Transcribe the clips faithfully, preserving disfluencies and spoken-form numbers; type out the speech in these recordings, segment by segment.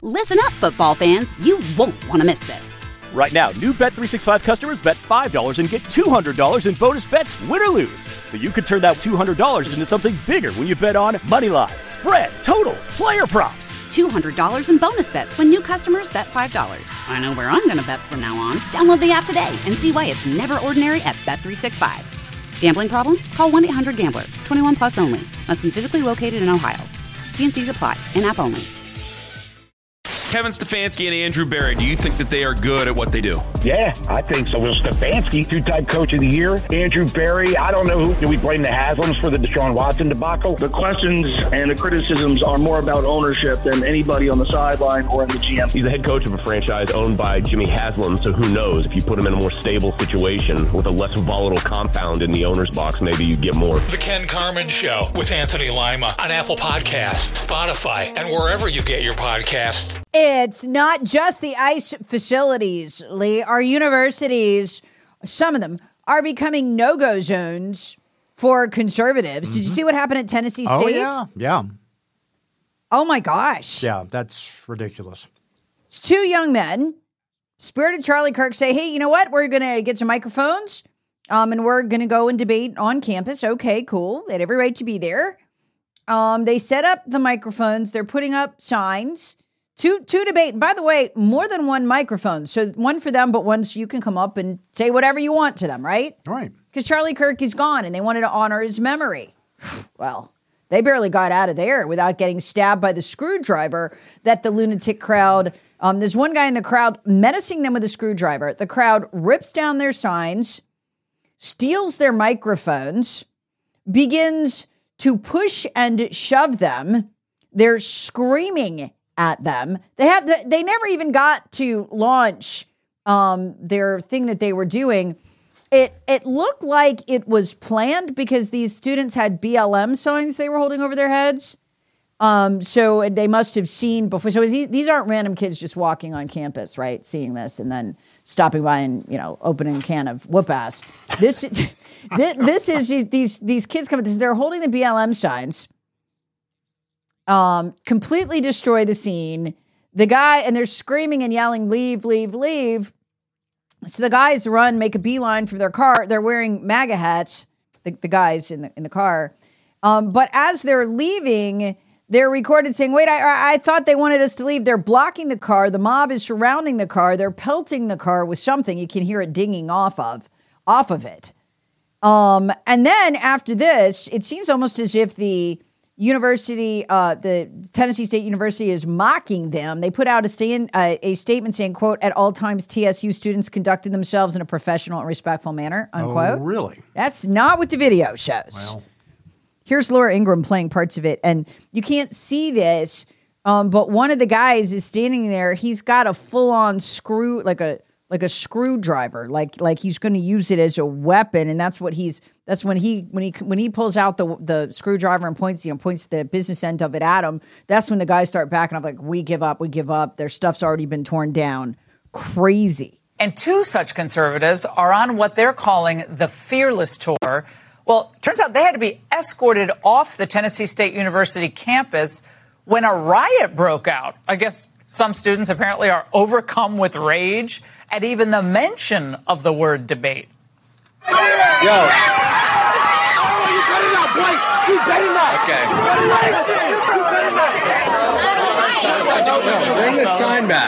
Listen up, football fans. You won't want to miss this. Right now, new Bet three sixty-five customers bet five dollars and get two hundred dollars in bonus bets, win or lose. So you could turn that two hundred dollars into something bigger when you bet on money line, spread, totals, player props. two hundred dollars in bonus bets when new customers bet five dollars. I know where I'm going to bet from now on. Download the app today and see why it's never ordinary at Bet three sixty-five. Gambling problem? Call one eight hundred gambler. twenty-one plus only. Must be physically located in Ohio. T and C's apply. In-app only. Kevin Stefanski and Andrew Berry, do you think that they are good at what they do? Yeah, I think so. Well, Stefanski, two-time coach of the year. Andrew Berry, I don't know who. Do we blame the Haslams for the Deshaun Watson debacle? The questions and the criticisms are more about ownership than anybody on the sideline or in the G M. He's the head coach of a franchise owned by Jimmy Haslam, so who knows? If you put him in a more stable situation with a less volatile compound in the owner's box, maybe you get more. The Ken Carman Show with Anthony Lima on Apple Podcasts, Spotify, and wherever you get your podcasts. It's not just the ICE facilities, Lee. Our universities, some of them, are becoming no-go zones for conservatives. Mm-hmm. Did you see what happened at Tennessee State? Oh, yeah. Yeah. Oh, my gosh. Yeah, that's ridiculous. It's two young men, spirited Charlie Kirk, say, hey, you know what? We're going to get some microphones, um, and we're going to go and debate on campus. Okay, cool. They had every right to be there. Um, they set up the microphones. They're putting up signs. Two, two debate. By the way, more than one microphone. So one for them, but one so you can come up and say whatever you want to them, right? Right. Because Charlie Kirk is gone and they wanted to honor his memory. Well, they barely got out of there without getting stabbed by the screwdriver that the lunatic crowd, um, there's one guy in the crowd menacing them with a screwdriver. The crowd rips down their signs, steals their microphones, begins to push and shove them. They're screaming at them. They have the, they never even got to launch um, their thing that they were doing. It it looked like it was planned because these students had B L M signs they were holding over their heads. Um, so they must have seen before. So he, these aren't random kids just walking on campus, right? Seeing this and then stopping by and, you know, opening a can of whoop ass. This, this, this is these these kids coming. They're holding the B L M signs. Um, completely destroy the scene. The guy, and they're screaming and yelling, leave, leave, leave. So the guys run, make a beeline from their car. They're wearing MAGA hats, the, the guys in the in the car. Um, but as they're leaving, they're recorded saying, wait, I, I thought they wanted us to leave. They're blocking the car. The mob is surrounding the car. They're pelting the car with something. You can hear it dinging off of, off of it. Um, and then after this, it seems almost as if the University, uh, the Tennessee State University is mocking them. They put out a, stand, uh, a statement saying, quote, at all times T S U students conducted themselves in a professional and respectful manner, unquote. Oh, really? That's not what the video shows. Well. Here's Laura Ingram playing parts of it. And you can't see this, um, but one of the guys is standing there. He's got a full-on screw, like a like a screwdriver, like like he's going to use it as a weapon. And that's what he's That's when he when he when he pulls out the the screwdriver and points you know points the business end of it at him. That's when the guys start backing up, like we give up, we give up. Their stuff's already been torn down. Crazy. And two such conservatives are on what they're calling the Fearless Tour. Well, turns out they had to be escorted off the Tennessee State University campus when a riot broke out. I guess some students apparently are overcome with rage at even the mention of the word debate. Yo. Oh, you better not, boy. You better not. Okay. You better not. You better not. Yo, bring the sign back.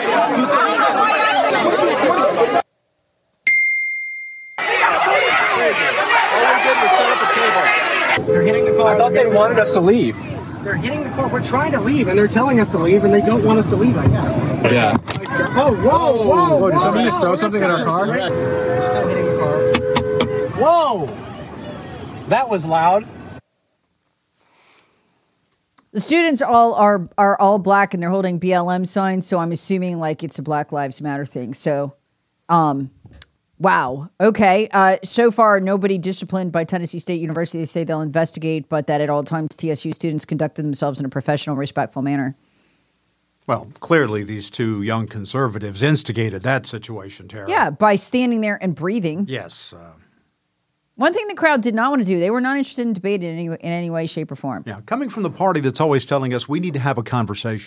They're hitting the car. I thought they wanted us to leave. They're hitting the car. We're trying to leave, and they're telling us to leave, and they don't want us to leave, I guess. Yeah. Like, oh, whoa, whoa, whoa. Did somebody just throw something in our car? They're still hitting the car. Whoa! That was loud. The students all are are all black and they're holding B L M signs, so I'm assuming like it's a Black Lives Matter thing. So, um, wow. Okay. Uh, so far, nobody disciplined by Tennessee State University. They say they'll investigate, but that at all times T S U students conducted themselves in a professional, respectful manner. Well, clearly these two young conservatives instigated that situation, Tara. Yeah, by standing there and breathing. Yes. Uh, One thing the crowd did not want to do, they were not interested in debate in any, in any way, shape, or form. Yeah, coming from the party that's always telling us we need to have a conversation.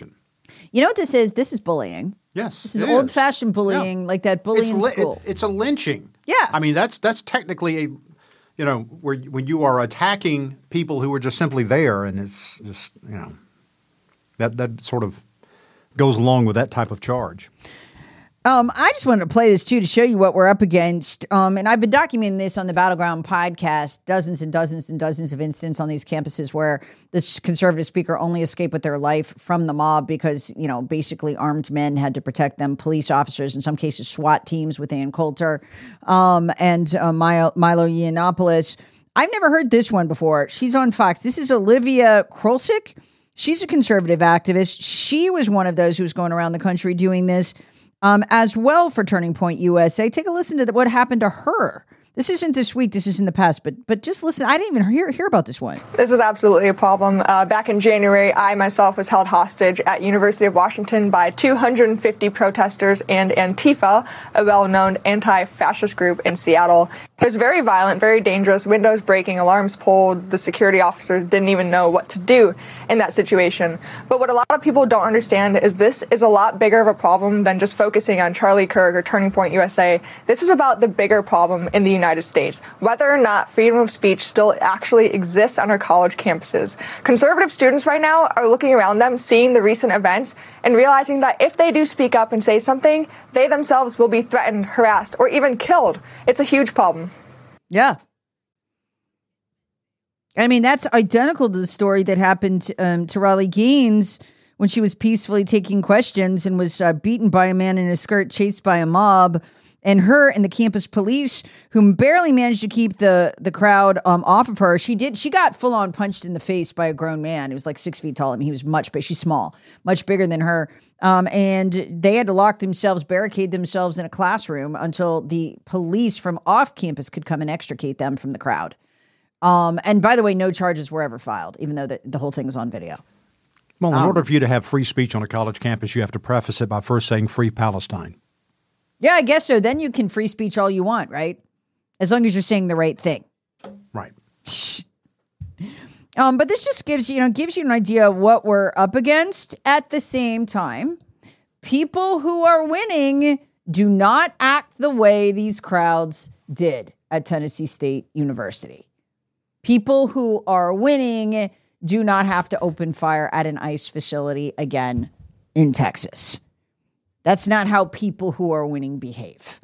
You know what this is? This is bullying. Yes, This is it old-fashioned bullying, Yeah. like that bullying it's in school. It, it's a lynching. Yeah. I mean, that's that's technically a, you know, where when you are attacking people who are just simply there, and it's just, you know, that that sort of goes along with that type of charge. Um, I just wanted to play this too to show you what we're up against. Um, and I've been documenting this on the Battleground podcast, dozens and dozens and dozens of incidents on these campuses where this conservative speaker only escaped with their life from the mob because, you know, basically armed men had to protect them, police officers, in some cases SWAT teams with Ann Coulter um, and uh, Milo, Milo Yiannopoulos. I've never heard this one before. She's on Fox. This is Olivia Krolczyk. She's a conservative activist. She was one of those who was going around the country doing this. Um, as well for Turning Point U S A. Take a listen to the, what happened to her. This isn't this week. This is in the past. But but just listen. I didn't even hear hear about this one. This is absolutely a problem. Uh, back in January, I myself was held hostage at University of Washington by two hundred fifty protesters and Antifa, a well-known anti-fascist group in Seattle. It was very violent, very dangerous, windows breaking, alarms pulled. The security officers didn't even know what to do in that situation. But what a lot of people don't understand is this is a lot bigger of a problem than just focusing on Charlie Kirk or Turning Point U S A. This is about the bigger problem in the United States, whether or not freedom of speech still actually exists on our college campuses. Conservative students right now are looking around them, seeing the recent events, and realizing that if they do speak up and say something, they themselves will be threatened, harassed, or even killed. It's a huge problem. Yeah. I mean, that's identical to the story that happened um, to Raleigh Gaines when she was peacefully taking questions and was uh, beaten by a man in a skirt, chased by a mob. And her and the campus police, who barely managed to keep the the crowd um, off of her, she did. She got full on punched in the face by a grown man. He was like six feet tall. I mean, he was much big. She's small, much bigger than her. Um, and they had to lock themselves, barricade themselves in a classroom until the police from off campus could come and extricate them from the crowd. Um, and by the way, no charges were ever filed, even though the, the whole thing was on video. Well, in um, order for you to have free speech on a college campus, you have to preface it by first saying "Free Palestine." Yeah, I guess so. Then you can free speech all you want, right? As long as you're saying the right thing. Right. Um, but this just gives you, you know, gives you an idea of what we're up against. At the same time, people who are winning do not act the way these crowds did at Tennessee State University. People who are winning do not have to open fire at an ICE facility again in Texas. That's not how people who are winning behave.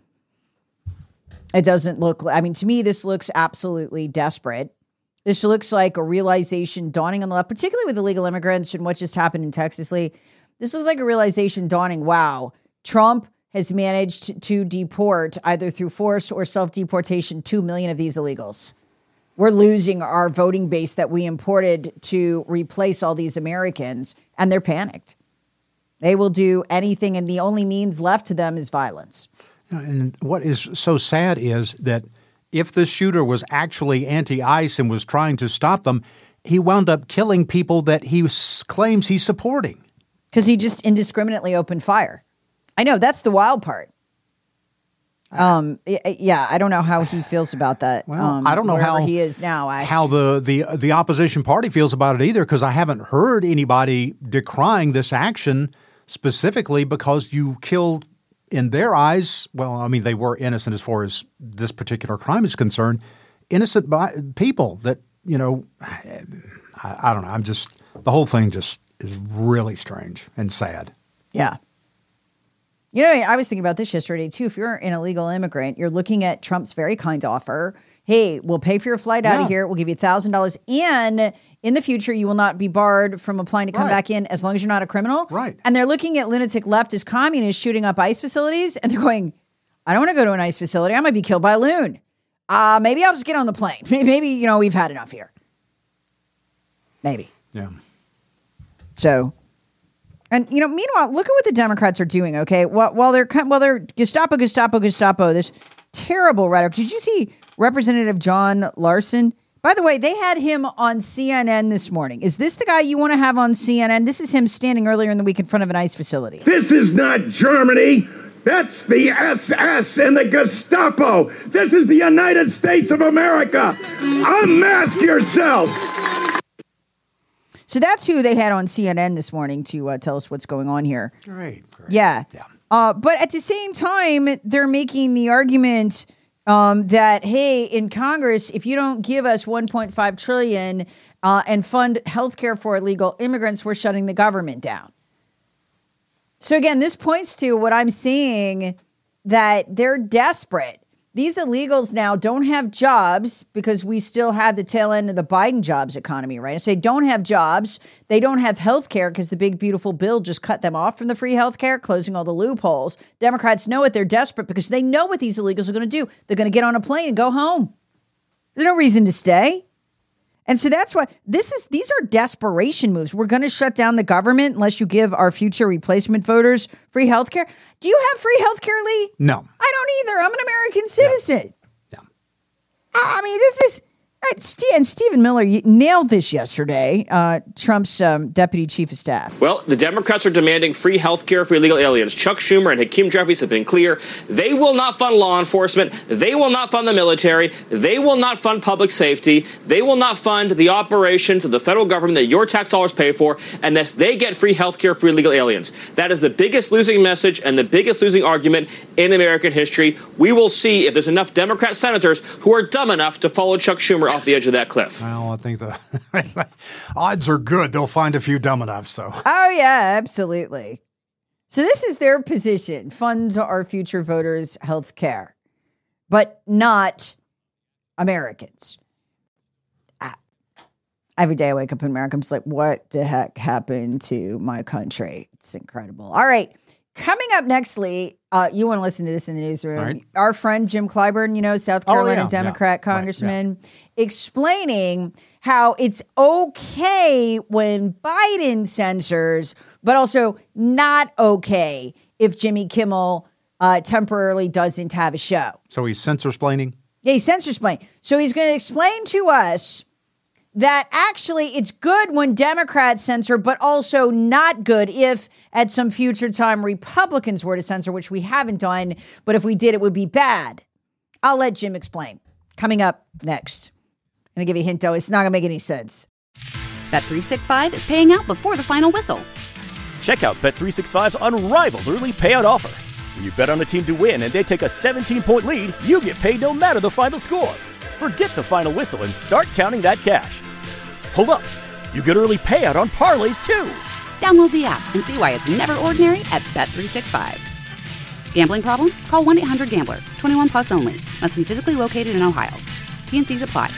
It doesn't look, I mean, to me, this looks absolutely desperate. This looks like a realization dawning on the left, particularly with illegal immigrants and what just happened in Texas. Lee. This looks like a realization dawning, wow, Trump has managed to deport, either through force or self-deportation, two million of these illegals. We're losing our voting base that we imported to replace all these Americans, and they're panicked. They will do anything, and the only means left to them is violence. And what is so sad is that if the shooter was actually anti-ICE and was trying to stop them, he wound up killing people that he s- claims he's supporting. Because he just indiscriminately opened fire. I know, that's the wild part. Um, yeah, I don't know how he feels about that. Well, um, I don't know how he is now. I, how the, the, the opposition party feels about it either, because I haven't heard anybody decrying this action specifically because you killed, in their eyes, well, I mean, they were innocent as far as this particular crime is concerned, innocent by, people that, you know, I, I don't know. I'm just, the whole thing just is really strange and sad. Yeah. You know, I was thinking about this yesterday, too. If you're an illegal immigrant, you're looking at Trump's very kind offer. Hey, we'll pay for your flight out yeah. of here. We'll give you one thousand dollars. And in the future, you will not be barred from applying to come right. back in as long as you're not a criminal. Right. And they're looking at lunatic leftist communists shooting up ICE facilities. And they're going, I don't want to go to an ICE facility. I might be killed by a loon. Uh, maybe I'll just get on the plane. Maybe, you know, we've had enough here. Maybe. Yeah. So... And, you know, meanwhile, look at what the Democrats are doing, okay? While, while they're while they're Gestapo, Gestapo, Gestapo, this terrible rhetoric. Did you see Representative John Larson? By the way, they had him on C N N this morning. Is this the guy you want to have on C N N? This is him standing earlier in the week in front of an ICE facility. This is not Germany. That's the S S and the Gestapo. This is the United States of America. Unmask yourselves. So that's who they had on C N N this morning to uh, tell us what's going on here. Great. great. Yeah. yeah. Uh, but at the same time, they're making the argument um, that, hey, in Congress, if you don't give us one point five trillion dollars uh, and fund health care for illegal immigrants, we're shutting the government down. So again, this points to what I'm seeing, that they're desperate. These illegals now don't have jobs because we still have the tail end of the Biden jobs economy, right? So they don't have jobs. They don't have health care because the big, beautiful bill just cut them off from the free health care, closing all the loopholes. Democrats know it. They're desperate because they know what these illegals are going to do. They're going to get on a plane and go home. There's no reason to stay. And so that's why this is, these are desperation moves. We're going to shut down the government unless you give our future replacement voters free health care. Do you have free health care, Lee? No. I don't either. I'm an American citizen. Yeah. I mean, this is, and Stephen Miller nailed this yesterday, uh, Trump's um, deputy chief of staff. Well, the Democrats are demanding free health care for illegal aliens. Chuck Schumer and Hakeem Jeffries have been clear. They will not fund law enforcement. They will not fund the military. They will not fund public safety. They will not fund the operations of the federal government that your tax dollars pay for unless they get free health care for illegal aliens. That is the biggest losing message and the biggest losing argument in American history. We will see if there's enough Democrat senators who are dumb enough to follow Chuck Schumer off the edge of that cliff. Well, I think the odds are good. They'll find a few dumb enough. So. Oh, yeah, absolutely. So this is their position. Fund our future voters' health care, but not Americans. Ah. Every day I wake up in America, I'm just like, what the heck happened to my country? It's incredible. All right. Coming up next, Lee, uh, you want to listen to this in the newsroom. Right. Our friend Jim Clyburn, you know, South Carolina oh, yeah, Democrat yeah, congressman, right, yeah. explaining how it's okay when Biden censors, but also not okay if Jimmy Kimmel uh, temporarily doesn't have a show. So he's censor-splaining? Yeah, he's censor-splaining. So he's going to explain to us that actually it's good when Democrats censor, but also not good if at some future time Republicans were to censor, which we haven't done. But if we did, it would be bad. I'll let Jim explain. Coming up next. I'm going to give you a hint, though. It's not going to make any sense. Bet three sixty-five is paying out before the final whistle. Check out Bet three sixty-five's unrivaled early payout offer. When you bet on a team to win and they take a seventeen-point lead, you get paid no matter the final score. Forget the final whistle and start counting that cash. Hold up. You get early payout on parlays, too. Download the app and see why it's never ordinary at Bet three sixty-five. Gambling problem? Call one eight hundred gambler. twenty-one plus only. Must be physically located in Ohio. T N Cs apply.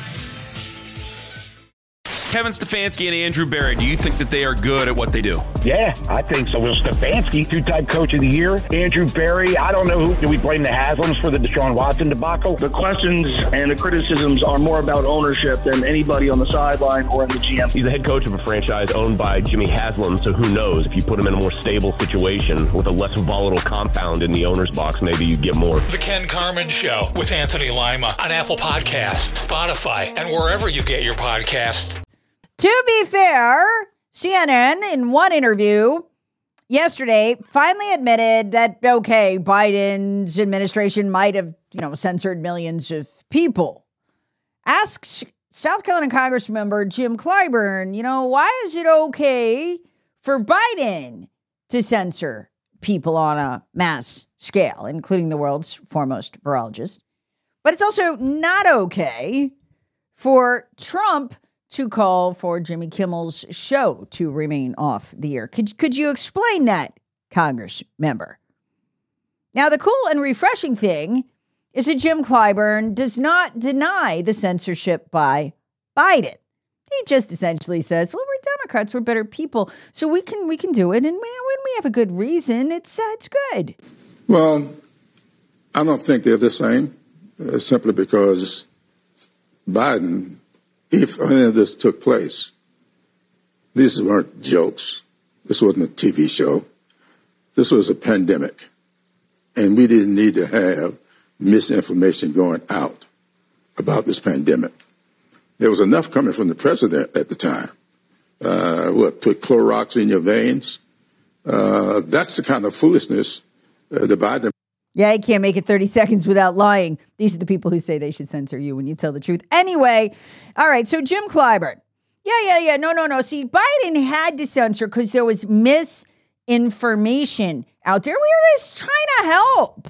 Kevin Stefanski and Andrew Berry, do you think that they are good at what they do? Yeah, I think so. Will Stefanski, two-time coach of the year. Andrew Berry, I don't know who. Do we blame the Haslams for the Deshaun Watson debacle? The questions and the criticisms are more about ownership than anybody on the sideline or in the G M. He's the head coach of a franchise owned by Jimmy Haslam, so who knows? If you put him in a more stable situation with a less volatile compound in the owner's box, maybe you get more. The Ken Carman Show with Anthony Lima on Apple Podcasts, Spotify, and wherever you get your podcasts. To be fair, C N N, in one interview yesterday, finally admitted that, okay, Biden's administration might have, you know, censored millions of people. Asks South Carolina Congress member Jim Clyburn, you know, why is it okay for Biden to censor people on a mass scale, including the world's foremost virologist? But it's also not okay for Trump to call for Jimmy Kimmel's show to remain off the air. Could, could you explain that, Congress member? Now, the cool and refreshing thing is that Jim Clyburn does not deny the censorship by Biden. He just essentially says, well, we're Democrats, we're better people, so we can we can do it. And when we have a good reason, it's, uh, it's good. Well, I don't think they're the same, uh, simply because Biden, if any of this took place, these weren't jokes. This wasn't a T V show. This was a pandemic. And we didn't need to have misinformation going out about this pandemic. There was enough coming from the president at the time. Uh, what, put Clorox in your veins? Uh, that's the kind of foolishness uh, that Biden... Yeah, you can't make it thirty seconds without lying. These are the people who say they should censor you when you tell the truth. Anyway, all right, so Jim Clyburn Yeah, yeah, yeah. No, no, no. See, Biden had to censor because there was misinformation out there. We were just trying to help.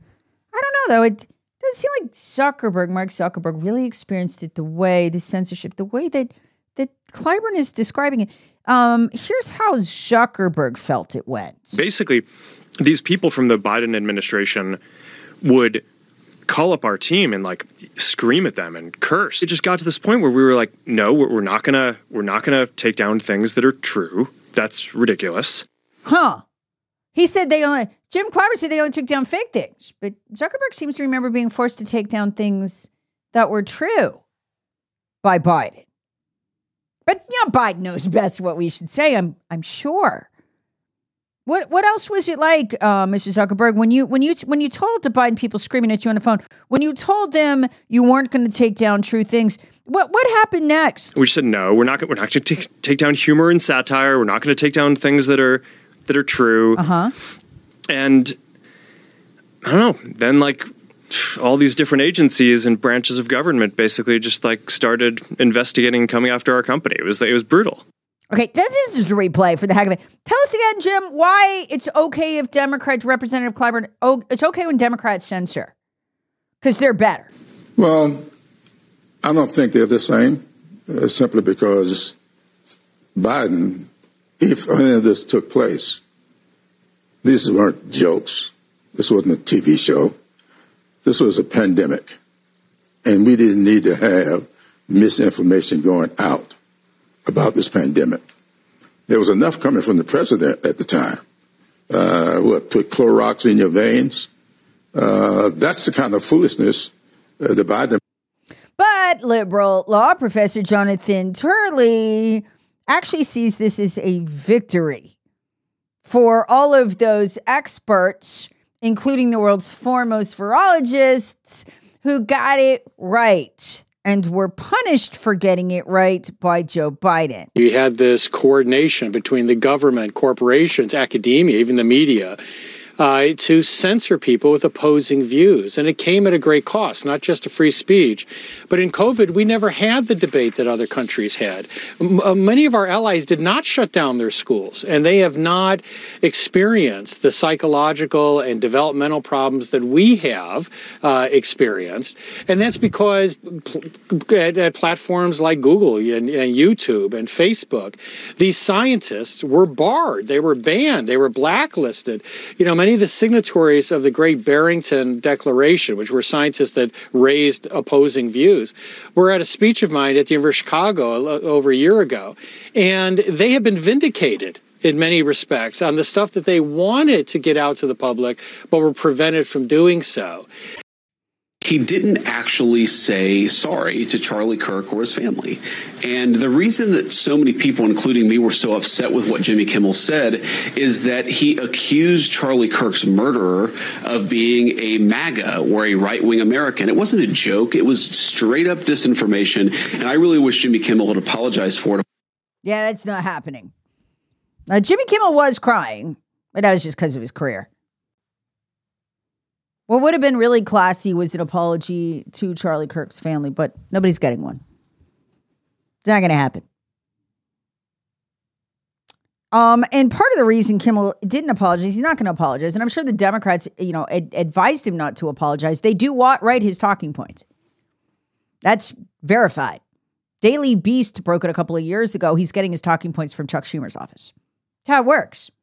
I don't know, though. It doesn't seem like Zuckerberg, Mark Zuckerberg, really experienced it the way, the censorship, the way that, that Clyburn is describing it. Um, here's how Zuckerberg felt it went. Basically, these people from the Biden administration would call up our team and like scream at them and curse. It just got to this point where we were like, no, we're not gonna, we're not gonna take down things that are true. That's ridiculous. Huh. He said they only, Jim Clyburn said they only took down fake things, but Zuckerberg seems to remember being forced to take down things that were true by Biden. But, you know, Biden knows best what we should say, I'm I'm sure. What what else was it like, uh, Mister Zuckerberg, when you when you when you told the Biden people screaming at you on the phone, when you told them you weren't going to take down true things, what what happened next? We just said no, we're not we're not going to take take down humor and satire. We're not going to take down things that are that are true. Uh-huh. And I don't know, then like all these different agencies and branches of government basically just like started investigating and coming after our company. It was it was brutal. Okay, this is just a replay for the heck of it. Tell us again, Jim, why it's okay if Democrats, Representative Clyburn, oh, it's okay when Democrats censor. Because they're better. Well, I don't think they're the same, uh, simply because Biden, if any of this took place, these weren't jokes. This wasn't a T V show. This was a pandemic. And we didn't need to have misinformation going out about this pandemic. There was enough coming from the president at the time. Uh, what, put Clorox in your veins? Uh, that's the kind of foolishness uh, the Biden. But liberal law professor Jonathan Turley actually sees this as a victory for all of those experts, including the world's foremost virologists, who got it right and were punished for getting it right by Joe Biden. You had this coordination between the government, corporations, academia, even the media, uh, to censor people with opposing views. And it came at a great cost, not just to free speech. But in COVID, we never had the debate that other countries had. M- uh, many of our allies did not shut down their schools, and they have not experienced the psychological and developmental problems that we have uh, experienced. And that's because pl- at, at platforms like Google and, and YouTube and Facebook, these scientists were barred. They were banned. They were blacklisted. You know, many of the signatories of the Great Barrington Declaration, which were scientists that raised opposing views, were at a speech of mine at the University of Chicago over a year ago, and they have been vindicated in many respects on the stuff that they wanted to get out to the public, but were prevented from doing so. He didn't actually say sorry to Charlie Kirk or his family. And the reason that so many people, including me, were so upset with what Jimmy Kimmel said is that he accused Charlie Kirk's murderer of being a MAGA or a right-wing American. It wasn't a joke. It was straight up disinformation. And I really wish Jimmy Kimmel would apologize for it. Yeah, that's not happening. Uh, Jimmy Kimmel was crying, but that was just because of his career. What would have been really classy was an apology to Charlie Kirk's family, but nobody's getting one. It's not going to happen. Um, and part of the reason Kimmel didn't apologize, he's not going to apologize. And I'm sure the Democrats, you know, ad- advised him not to apologize. They do wa- write his talking points. That's verified. Daily Beast broke it a couple of years ago. He's getting his talking points from Chuck Schumer's office. That's how it works.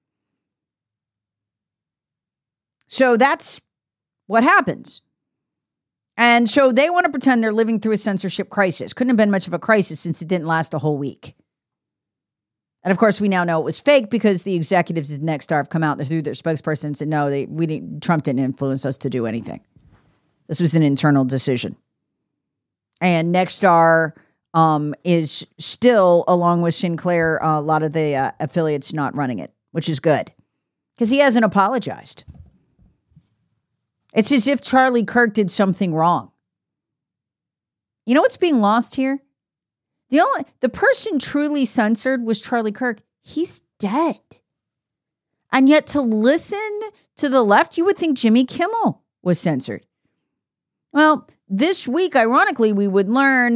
So that's what happens. And so they want to pretend they're living through a censorship crisis. Couldn't have been much of a crisis since it didn't last a whole week. And of course, we now know it was fake because the executives at Nexstar have come out through their spokesperson and said, no, they, we didn't, Trump didn't influence us to do anything. This was an internal decision. And Nexstar um, is still, along with Sinclair, uh, a lot of the uh, affiliates not running it, which is good because he hasn't apologized. It's as if Charlie Kirk did something wrong. You know what's being lost here? The only the person truly censored was Charlie Kirk. He's dead. And yet to listen to the left, you would think Jimmy Kimmel was censored. Well, this week, ironically, we would learn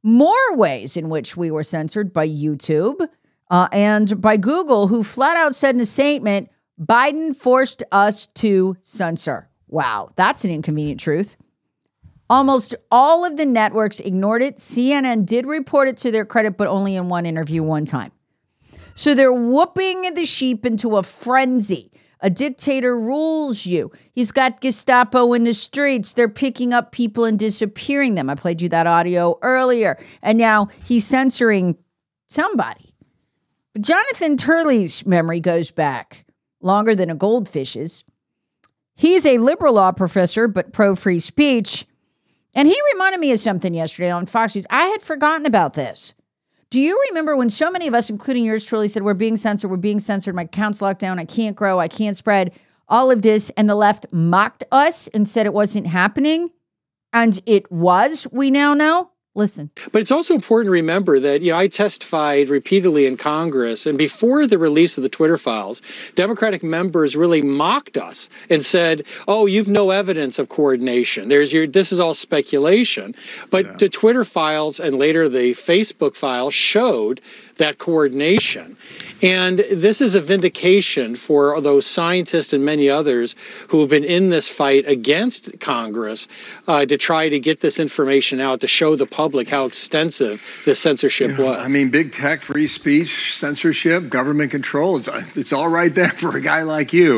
more ways in which we were censored by YouTube uh, and by Google, who flat out said in a statement, Biden forced us to censor. Wow, that's an inconvenient truth. Almost all of the networks ignored it. C N N did report it to their credit, but only in one interview one time. So they're whooping the sheep into a frenzy. A dictator rules you. He's got Gestapo in the streets. They're picking up people and disappearing them. I played you that audio earlier. And now he's censoring somebody. But Jonathan Turley's memory goes back longer than a goldfish's. He's a liberal law professor, but pro-free speech. And he reminded me of something yesterday on Fox News. I had forgotten about this. Do you remember when so many of us, including yours truly, said, we're being censored, we're being censored, my account's locked down, I can't grow, I can't spread, all of this, and the left mocked us and said it wasn't happening? And it was, we now know? Listen. But it's also important to remember that, you know, I testified repeatedly in Congress, and before the release of the Twitter files, Democratic members really mocked us and said, oh, you've no evidence of coordination. There's your, this is all speculation. But yeah. the Twitter files and later the Facebook files showed that coordination. And this is a vindication for those scientists and many others who have been in this fight against Congress uh, to try to get this information out, to show the public how extensive this censorship yeah, was. I mean, big tech, free speech, censorship, government control, it's, it's all right there for a guy like you.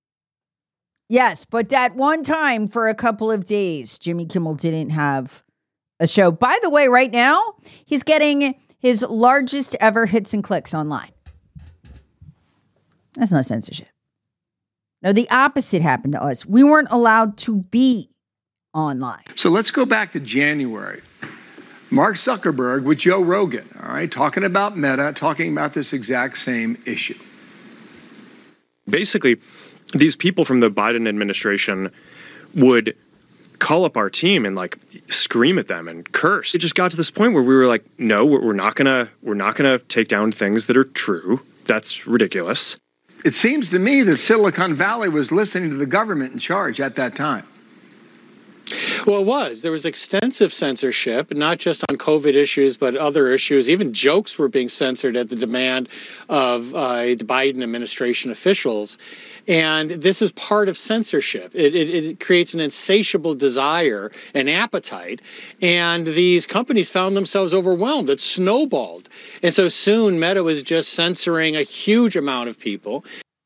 Yes, but that one time for a couple of days, Jimmy Kimmel didn't have a show. By the way, right now, he's getting his largest ever hits and clicks online. That's not censorship. No, the opposite happened to us. We weren't allowed to be online. So let's go back to January. Mark Zuckerberg with Joe Rogan, all right, talking about Meta, talking about this exact same issue. Basically, these people from the Biden administration would call up our team and like scream at them and curse. It just got to this point where we were like, no, we're not gonna, we're not gonna take down things that are true. That's ridiculous. It seems to me that Silicon Valley was listening to the government in charge at that time. Well, it was. There was extensive censorship, not just on COVID issues, but other issues. Even jokes were being censored at the demand of uh, the Biden administration officials. And this is part of censorship. It, it, it creates an insatiable desire, an appetite. And these companies found themselves overwhelmed. It snowballed. And so soon Meta was just censoring a huge amount of people.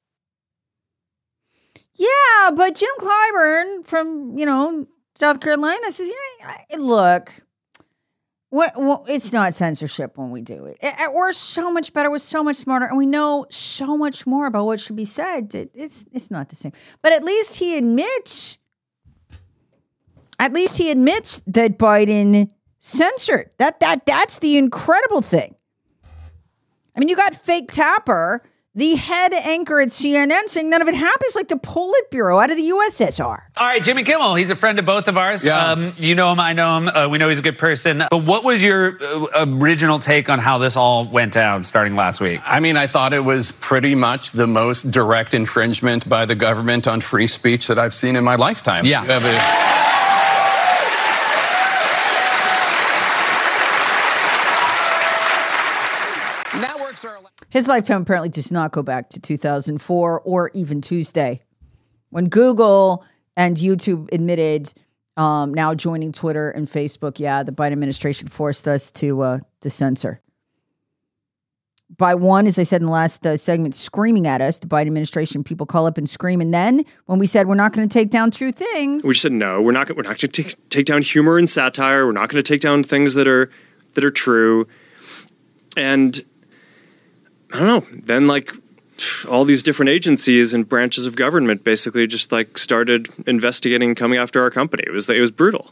Yeah, but Jim Clyburn from, you know, South Carolina says, yeah, look, what, well, it's not censorship when we do it. it. We're so much better, we're so much smarter, and we know so much more about what should be said. It, it's it's not the same. But at least he admits, at least he admits that Biden censored. That that that's the incredible thing. I mean, you got fake Tapper, the head anchor at C N N, saying none of it happens, like the Politburo out of the U S S R. All right, Jimmy Kimmel, he's a friend of both of ours. Yeah. Um, you know him, I know him. Uh, we know he's a good person. But what was your uh, original take on how this all went down starting last week? I mean, I thought it was pretty much the most direct infringement by the government on free speech that I've seen in my lifetime. Yeah. You have a- His lifetime apparently does not go back to two thousand four or even Tuesday, when Google and YouTube admitted, um, now joining Twitter and Facebook, yeah, the Biden administration forced us to uh, to censor. By one, as I said in the last uh, segment, screaming at us, the Biden administration, people call up and scream. And then when we said we're not going to take down true things, we just said no, we're not. We're not going to take, take down humor and satire. We're not going to take down things that are that are true. And I don't know. Then, like, all these different agencies and branches of government basically just like started investigating, coming after our company. It was it was brutal.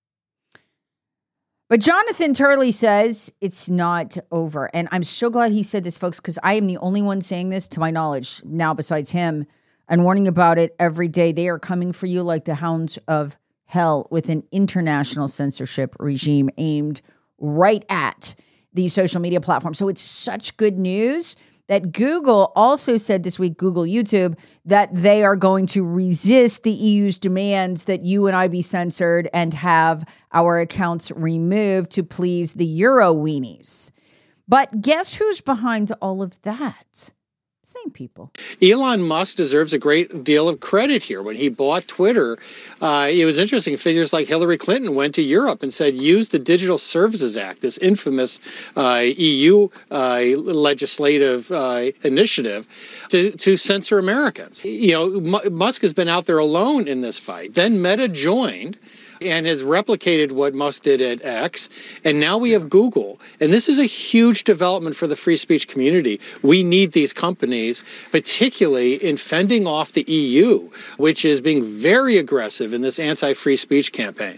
But Jonathan Turley says it's not over. And I'm so glad he said this, folks, because I am the only one saying this to my knowledge now besides him and warning about it every day. They are coming for you like the hounds of hell with an international censorship regime aimed right at these social media platforms. So it's such good news that Google also said this week, Google YouTube, that they are going to resist the E U's demands that you and I be censored and have our accounts removed to please the Euro weenies. But guess who's behind all of that? Same people. Elon Musk deserves a great deal of credit here. When he bought Twitter, uh, it was interesting. Figures like Hillary Clinton went to Europe and said, use the Digital Services Act, this infamous uh, E U uh, legislative uh, initiative, to, to censor Americans. You know, M- Musk has been out there alone in this fight. Then Meta joined and has replicated what Musk did at X. And now we have Google. And this is a huge development for the free speech community. We need these companies, particularly in fending off the E U, which is being very aggressive in this anti-free speech campaign.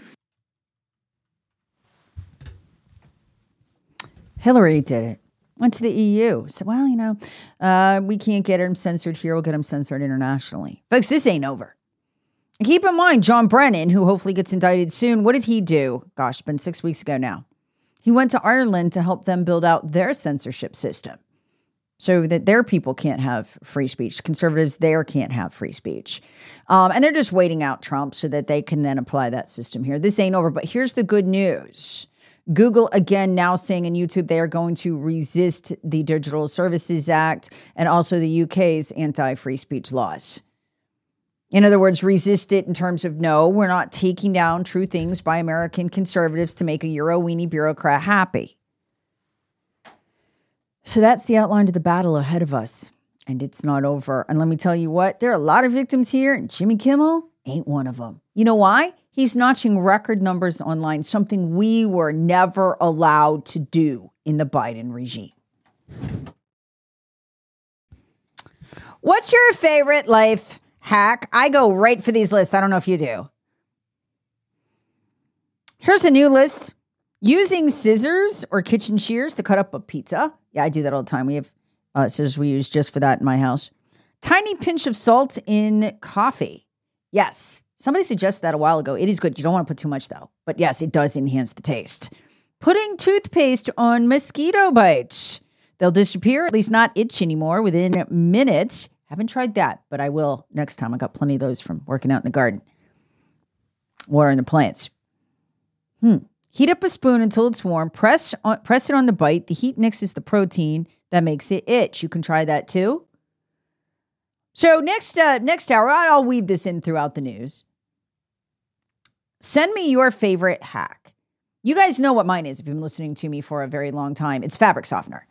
Hillary did it. Went to the E U. Said, well, you know, uh, we can't get him censored here. We'll get him censored internationally. Folks, this ain't over. Keep in mind, John Brennan, who hopefully gets indicted soon, what did he do? Gosh, it's been six weeks ago now. He went to Ireland to help them build out their censorship system so that their people can't have free speech. Conservatives there can't have free speech. Um, and they're just waiting out Trump so that they can then apply that system here. This ain't over, but here's the good news. Google, again, now saying in YouTube they are going to resist the Digital Services Act and also the U K's anti-free speech laws. In other words, resist it in terms of, no, we're not taking down true things by American conservatives to make a Euro weenie bureaucrat happy. So that's the outline to the battle ahead of us. And it's not over. And let me tell you what, there are a lot of victims here, and Jimmy Kimmel ain't one of them. You know why? He's notching record numbers online, something we were never allowed to do in the Biden regime. What's your favorite life hack? I go right for these lists. I don't know if you do. Here's a new list. Using scissors or kitchen shears to cut up a pizza. Yeah, I do that all the time. We have uh, scissors we use just for that in my house. Tiny pinch of salt in coffee. Yes. Somebody suggested that a while ago. It is good. You don't want to put too much, though. But yes, it does enhance the taste. Putting toothpaste on mosquito bites. They'll disappear, at least not itch anymore, within minutes. Haven't tried that, but I will next time. I got plenty of those from working out in the garden. Watering the plants. Hmm. Heat up a spoon until it's warm. Press on, press it on the bite. The heat mixes the protein that makes it itch. You can try that too. So next uh, next hour, I'll weave this in throughout the news. Send me your favorite hack. You guys know what mine is if you've been listening to me for a very long time. It's fabric softener.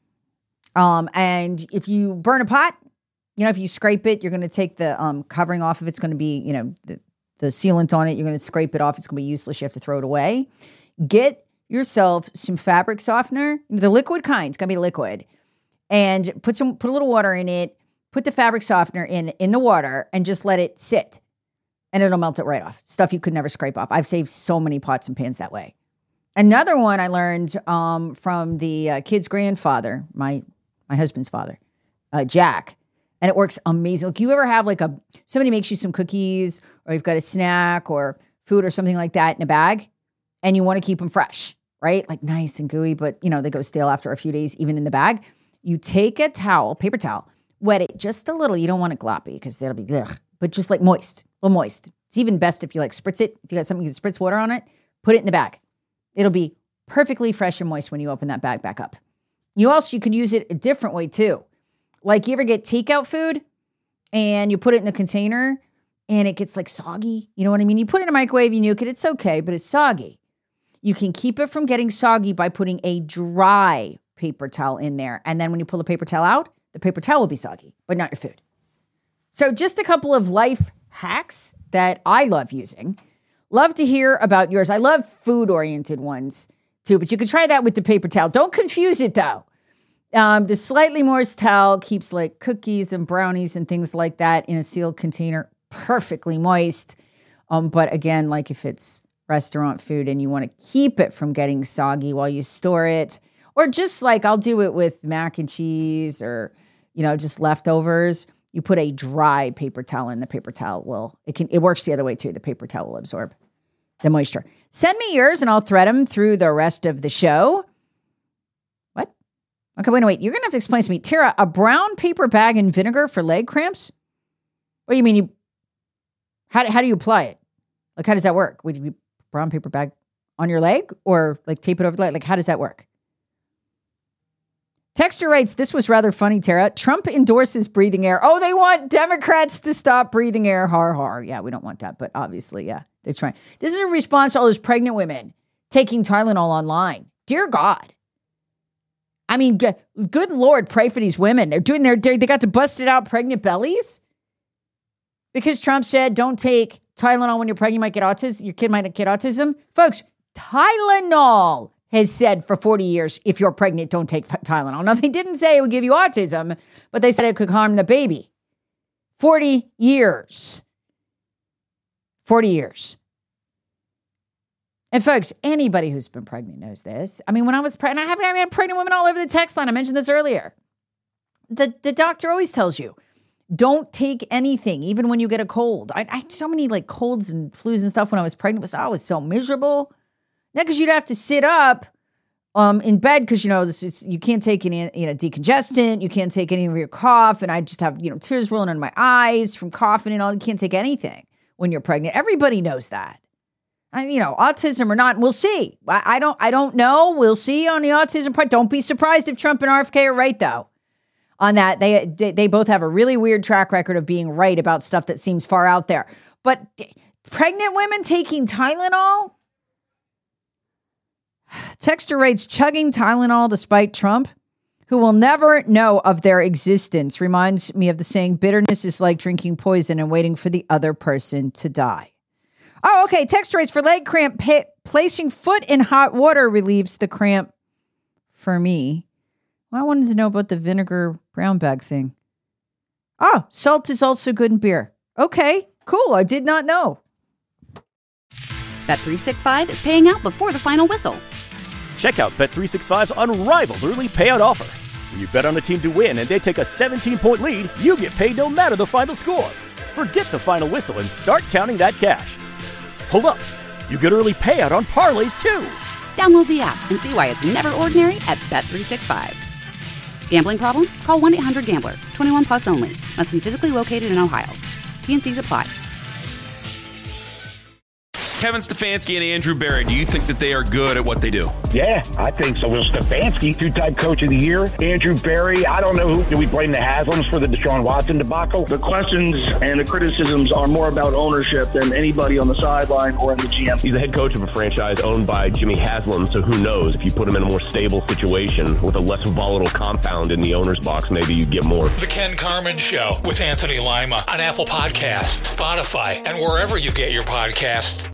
Um, and if you burn a pot, you know, if you scrape it, you're going to take the um, covering off of it. It's going to be, you know, the, the sealant on it. You're going to scrape it off. It's going to be useless. You have to throw it away. Get yourself some fabric softener, the liquid kind. It's going to be liquid. And put some, put a little water in it. Put the fabric softener in, in the water and just let it sit. And it'll melt it right off. Stuff you could never scrape off. I've saved so many pots and pans that way. Another one I learned um, from the uh, kid's grandfather, my my husband's father, uh, Jack. And it works amazing. Like, you ever have like a, somebody makes you some cookies or you've got a snack or food or something like that in a bag and you want to keep them fresh, right? Like nice and gooey, but you know, they go stale after a few days, even in the bag. You take a towel, paper towel, wet it just a little. You don't want it gloppy because it'll be, ugh, but just like moist, a little moist. It's even best if you like spritz it. If you got something you can spritz water on it, put it in the bag. It'll be perfectly fresh and moist when you open that bag back up. You also, you could use it a different way too. Like, you ever get takeout food and you put it in the container and it gets like soggy? You know what I mean? You put it in a microwave, you nuke it, it's okay, but it's soggy. You can keep it from getting soggy by putting a dry paper towel in there. And then when you pull the paper towel out, the paper towel will be soggy, but not your food. So just a couple of life hacks that I love using. Love to hear about yours. I love food-oriented ones too, but you could try that with the paper towel. Don't confuse it though. Um, the slightly moist towel keeps like cookies and brownies and things like that in a sealed container perfectly moist. Um, but again, like if it's restaurant food and you want to keep it from getting soggy while you store it, or just like I'll do it with mac and cheese or, you know, just leftovers, you put a dry paper towel in. The paper towel will, it can, it works the other way too. The paper towel will absorb the moisture. Send me yours and I'll thread them through the rest of the show. Okay, wait, wait. You're going to have to explain to me. Tara, a brown paper bag and vinegar for leg cramps? What do you mean? You How, how do you apply it? Like, how does that work? Would you brown paper bag on your leg or like tape it over the leg? Like, how does that work? Texter writes, this was rather funny, Tara. Trump endorses breathing air. Oh, they want Democrats to stop breathing air. Har, har. Yeah, we don't want that, but obviously, yeah, they're trying. This is a response to all those pregnant women taking Tylenol online. Dear God. I mean, good, good Lord, pray for these women. They're doing their, they got to busted out pregnant bellies because Trump said, don't take Tylenol when you're pregnant, you might get autism. Your kid might get autism. Folks, Tylenol has said for forty years, if you're pregnant, don't take Tylenol. Now, they didn't say it would give you autism, but they said it could harm the baby. forty years. forty years. And folks, anybody who's been pregnant knows this. I mean, when I was pregnant, I have I had pregnant women all over the text line. I mentioned this earlier. The, the doctor always tells you, don't take anything, even when you get a cold. I, I had so many like colds and flus and stuff when I was pregnant. It was, oh, I was so miserable. Not because you'd have to sit up um, in bed because, you know, this is, you can't take any you know, decongestant. You can't take any of your cough. And I just have, you know, tears rolling in my eyes from coughing and all. You can't take anything when you're pregnant. Everybody knows that. I, you know, autism or not, we'll see. I, I don't I don't know. We'll see on the autism part. Don't be surprised if Trump and R F K are right, though. On that, they, they they both have a really weird track record of being right about stuff that seems far out there. But pregnant women taking Tylenol? Texter writes, chugging Tylenol despite Trump, who will never know of their existence, reminds me of the saying, bitterness is like drinking poison and waiting for the other person to die. Oh, okay. Texter writes, for leg cramp, pa- placing foot in hot water relieves the cramp for me. Well, I wanted to know about the vinegar brown bag thing. Oh, salt is also good in beer. Okay, cool. I did not know. Bet three sixty-five is paying out before the final whistle. Check out Bet three sixty-five's unrivaled early payout offer. When you bet on a team to win and they take a seventeen-point lead, you get paid no matter the final score. Forget the final whistle and start counting that cash. Hold up. You get early payout on parlays, too. Download the app and see why it's never ordinary at Bet three sixty-five. Gambling problem? Call one eight hundred gambler. twenty-one plus only. Must be physically located in Ohio. T N Cs apply. Kevin Stefanski and Andrew Berry, do you think that they are good at what they do? Yeah, I think so. Will Stefanski, two-time coach of the year. Andrew Berry, I don't know who. Do we blame the Haslams for the Deshaun Watson debacle? The questions and the criticisms are more about ownership than anybody on the sideline or in the G M. He's the head coach of a franchise owned by Jimmy Haslam, so who knows? If you put him in a more stable situation with a less volatile compound in the owner's box, maybe you get more. The Ken Carman Show with Anthony Lima on Apple Podcasts, Spotify, and wherever you get your podcasts.